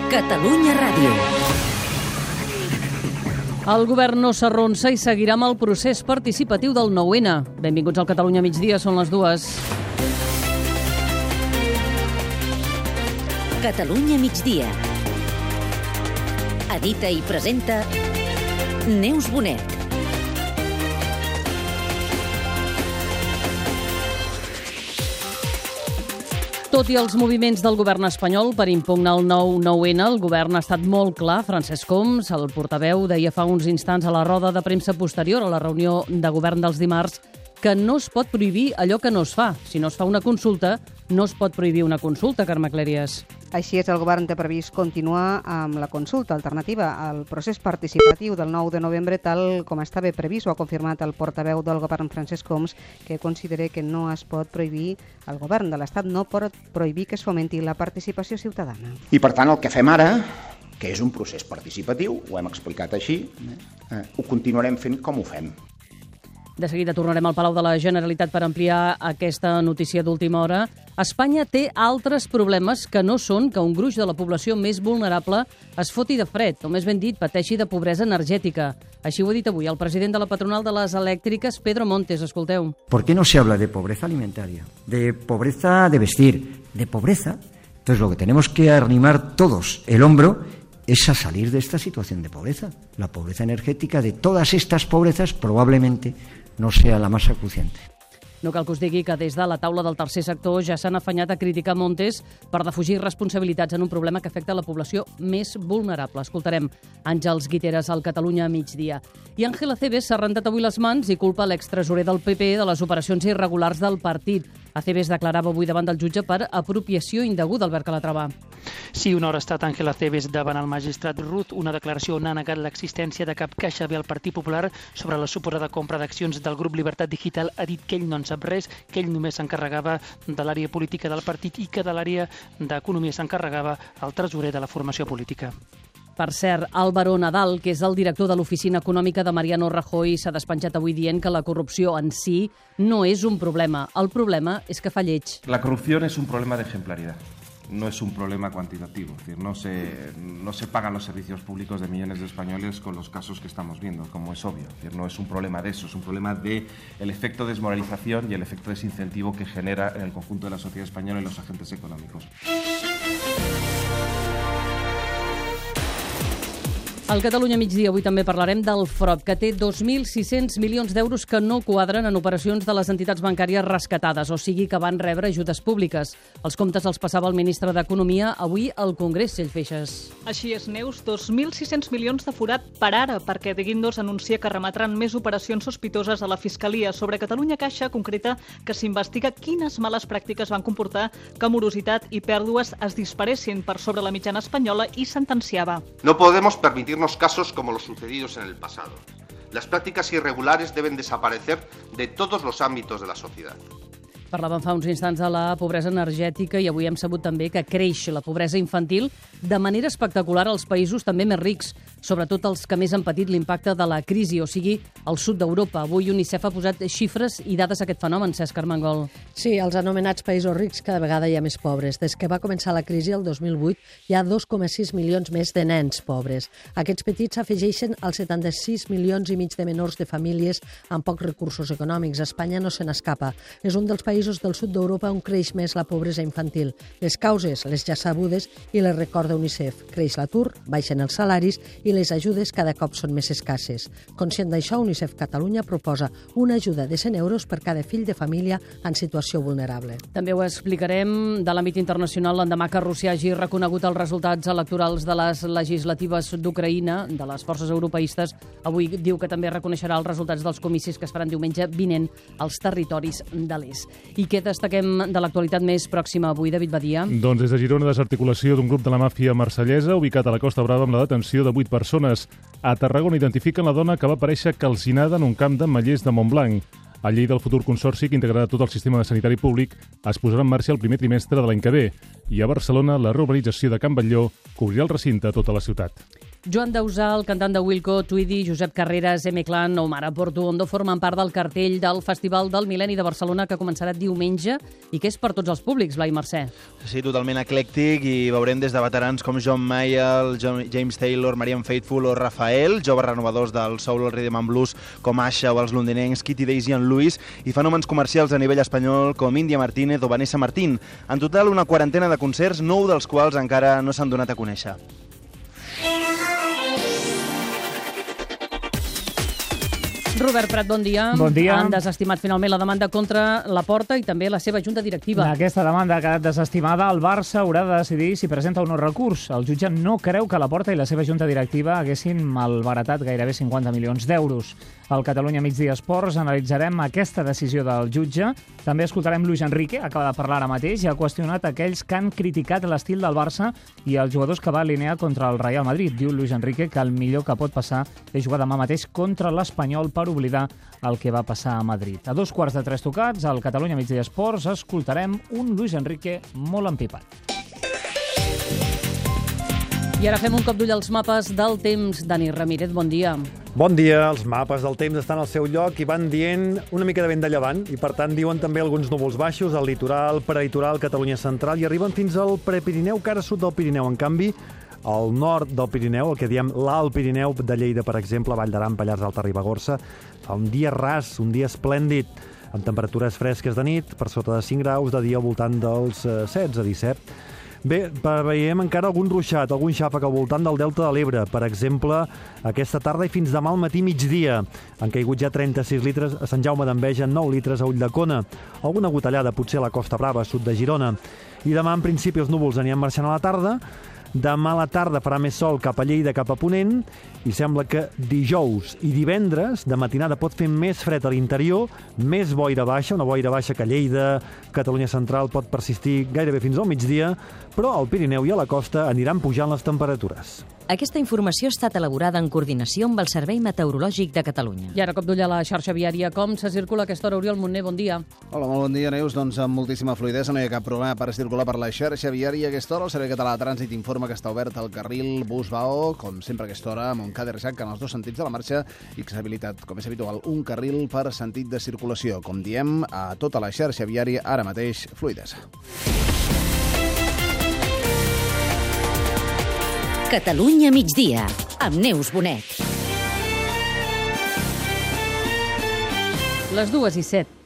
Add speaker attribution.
Speaker 1: Catalunya Ràdio. El govern no s'arronsa i seguirà amb el procés participatiu del 9-N. Benvinguts al Catalunya Migdia, són les 2.
Speaker 2: Catalunya Migdia. Edita i presenta Neus Bonet.
Speaker 1: Tot i els moviments del govern espanyol per impugnar el nou 9-N, el govern ha estat molt clar. Francesc Homs, el portaveu, deia fa uns instants a la roda de premsa posterior a la reunió de govern dels dimarts que no es pot prohibir allò que no es fa. Si no es fa una consulta, no es pot prohibir una consulta, Carme Clèries.
Speaker 3: Així és, el govern té previst continuar amb la consulta alternativa al procés participatiu del 9 de novembre, tal com estava previst. Ho ha confirmat el portaveu del govern, Francesc Homs, que considera que no es pot prohibir, el govern de l'Estat no pot prohibir que es fomenti la participació ciutadana.
Speaker 4: I per tant el que fem ara, que és un procés participatiu, ho hem explicat així, ho continuarem fent com ho fem.
Speaker 1: De seguida tornarem al Palau de la Generalitat per ampliar aquesta notícia d'última hora. Espanya té altres problemes que no són que un gruix de la població més vulnerable es foti de fred, o més ben dit, pateixi de pobresa energètica. Així ho ha dit avui el president de la patronal de les elèctriques, Pedro Montes. Escolteu.
Speaker 5: ¿Por qué no se habla de pobreza alimentaria, de pobreza de vestir, de pobreza? Entonces lo que tenemos que arrimar todos el hombro es a salir de esta situación de pobreza. La pobreza energética de todas estas pobrezas probablemente no sea la más acuciante.
Speaker 1: No cal que us digui que des de la taula del tercer sector ja s'han afanyat a criticar Montes per defugir responsabilitats en un problema que afecta la població més vulnerable. Escoltarem Àngels Guiteres al Catalunya Migdia. I Ángel Acebes s'ha rentat avui les mans i culpa l'extresorer del PP de les operacions irregulars del partit. Acebes declarava avui davant del jutge per apropiació indeguda, Albert Calatrava.
Speaker 6: Sí, una hora ha estat Ángel Acebes davant el magistrat Ruth, una declaració on ha negat l'existència de cap caixa bé al Partit Popular sobre la suposada compra d'accions del grup Libertat Digital. Ha dit que ell no en sap res, que ell només s'encarregava de l'àrea política del partit i que de l'àrea d'economia s'encarregava el tresorer de la formació política.
Speaker 1: Per cert, Álvaro Nadal, que és el director de l'Oficina Econòmica de Mariano Rajoy, s'ha despenjat avui dient que la corrupció en si no és un problema. El problema és que fa lleig.
Speaker 7: La corrupción es un problema de ejemplaridad. No es un problema cuantitativo, es decir, no se pagan los servicios públicos de millones de españoles con los casos que estamos viendo, como es obvio. Es decir, no es un problema de eso, es un problema del efecto de desmoralización y el efecto desincentivo que genera en el conjunto de la sociedad española y los agentes económicos.
Speaker 1: Al Catalunya Migdia avui també parlarem del FROB, que té 2.600 milions d'euros que no quadren en operacions de les entitats bancàries rescatades, o sigui que van rebre ajudes públiques. Els comptes els passava el ministre d'Economia avui al Congrés, Txell Feixes.
Speaker 8: Així és, Neus, 2.600 milions de forat per ara, perquè De Guindos anuncia que remetran més operacions sospitoses a la Fiscalia. Sobre Catalunya Caixa concreta que s'investiga quines males pràctiques van comportar que morositat i pèrdues es disparessin per sobre la mitjana espanyola i sentenciava.
Speaker 9: No podemos permitir casos como los sucedidos en el pasado. Las prácticas irregulares deben desaparecer de todos los ámbitos de la sociedad.
Speaker 1: Parlàvem fa uns instants de la pobresa energètica i avui hem sabut també que creix la pobresa infantil de manera espectacular als països també més rics, sobretot els que més han patit l'impacte de la crisi, o sigui, al sud d'Europa. Avui UNICEF ha posat xifres i dades a aquest fenomen, Cesc Armengol.
Speaker 10: Sí, als anomenats països rics cada vegada hi ha més pobres. Des que va començar la crisi el 2008 hi ha 2,6 milions més de nens pobres. Aquests petits s'afegeixen als 76 milions i mig de menors de famílies amb pocs recursos econòmics. Espanya no se n'escapa. És un dels països del sud d'Europa on creix més la pobresa infantil. Les causes, les ja sabudes, i les recorda UNICEF. Creix l'atur, baixen els salaris i les ajudes cada cop són més escasses. Conscient d'això, UNICEF Catalunya proposa una ajuda de 100 euros per cada fill de família en situació vulnerable.
Speaker 1: També ho explicarem de l'àmbit internacional l'endemà que Rússia hagi reconegut els resultats electorals de les legislatives d'Ucraïna, de les forces europeistes. Avui diu que també reconeixerà els resultats dels comicis que es faran diumenge vinent als territoris de l'est. I què destaquem de l'actualitat més pròxima avui, David Badia?
Speaker 11: Doncs des de Girona, desarticulació d'un grup de la màfia marsellesa ubicat a la Costa Brava amb la detenció de 8 persones. A Tarragona identifiquen la dona que va aparèixer calcinada en un camp d'Ametllers de Montblanc. A Lleida, el futur consorci que integrarà tot el sistema sanitari públic es posarà en marxa el primer trimestre de l'any que ve. I a Barcelona, la reurbanització de Can Batlló cobrirà el recinte a tota la ciutat.
Speaker 1: Joan Dausà, el cantant de Wilco, Tweedy, Josep Carreras, M-Clan o Mare Portuondo formen part del cartell del Festival del Mil·lenni de Barcelona que començarà diumenge i que és per tots els públics, Blai Mercè.
Speaker 12: Sí, totalment eclèctic i veurem des de veterans com John Mayer, James Taylor, Marianne Faithfull o Rafael, joves renovadors del soul, el rhythm and blues com Asha o els londinencs Kitty Daisy i Louis i fenòmens comercials a nivell espanyol com Índia Martínez o Vanessa Martín. En total, una quarantena de concerts, 9 dels quals encara no s'han donat a conèixer.
Speaker 1: Robert Prat, bon dia.
Speaker 13: Bon dia.
Speaker 1: Han desestimat finalment la demanda contra Laporta i també la seva junta directiva.
Speaker 13: Aquesta demanda ha quedat desestimada. El Barça haurà de decidir si presenta o no recurs. El jutge no creu que Laporta i la seva junta directiva haguessin malbaratat gairebé 50 milions d'euros. Al Catalunya Migdia Esports analitzarem aquesta decisió del jutge. També escoltarem Luis Enrique, acaba de parlar ara mateix, i ha qüestionat aquells que han criticat l'estil del Barça i els jugadors que va alinear contra el Real Madrid. Diu Luis Enrique que el millor que pot passar és jugar demà mateix contra l'Espanyol per oblidar el que va passar a Madrid. A 2:45 tocats, al Catalunya Migdia Esports, escoltarem un Luis Enrique molt empipat.
Speaker 1: I ara fem un cop d'ull als mapes del temps. Dani Ramírez, bon dia.
Speaker 14: Bon dia. Els mapes del temps estan al seu lloc i van dient una mica de vent de llevant i, per tant, diuen també alguns núvols baixos al litoral, prelitoral, Catalunya central i arriben fins al Prepirineu, cara sud del Pirineu. En canvi, al nord del Pirineu, el que diem l'Alt Pirineu de Lleida, per exemple, Vall d'Aran, Pallars d'Alta, Ribagorça, fa un dia ras, un dia esplèndid, amb temperatures fresques de nit, per sota de 5 graus, de dia al voltant dels 16 a 17. Bé, veiem encara algun ruixat, algun xàfec al voltant del Delta de l'Ebre. Per exemple, aquesta tarda i fins demà al matí migdia. Han caigut ja 36 litres a Sant Jaume d'Enveja, 9 litres a Ulldecona. Alguna gotellada potser a la Costa Brava, sud de Girona. I demà, en principi, els núvols aniran marxant a la tarda. Demà a la tarda farà més sol cap a Lleida, cap a Ponent, i sembla que dijous i divendres de matinada pot fer més fred a l'interior, més boira baixa, una boira baixa que a Lleida, Catalunya central pot persistir gairebé fins al migdia, però al Pirineu i a la costa aniran pujant les temperatures.
Speaker 2: Aquesta informació ha estat elaborada en coordinació amb el Servei Meteorològic de Catalunya.
Speaker 1: I ara cop d'ull a la xarxa viària. Com se circula a aquesta hora? Oriol Montner, bon dia.
Speaker 15: Hola, molt bon dia, Neus. Doncs amb moltíssima fluïdesa, no hi ha cap problema per circular per la xarxa viària a aquesta hora. El Servei Català de Trànsit informa que està obert el carril Bus-Vao, com sempre a aquesta hora, Montcada i Reixac, en els dos sentits de la marxa, i que s'ha habilitat, com és habitual, un carril per sentit de circulació. Com diem, a tota la xarxa viària, ara mateix, fluïdesa.
Speaker 2: Catalunya migdia, amb Neus Bonet.
Speaker 1: Les 2:07.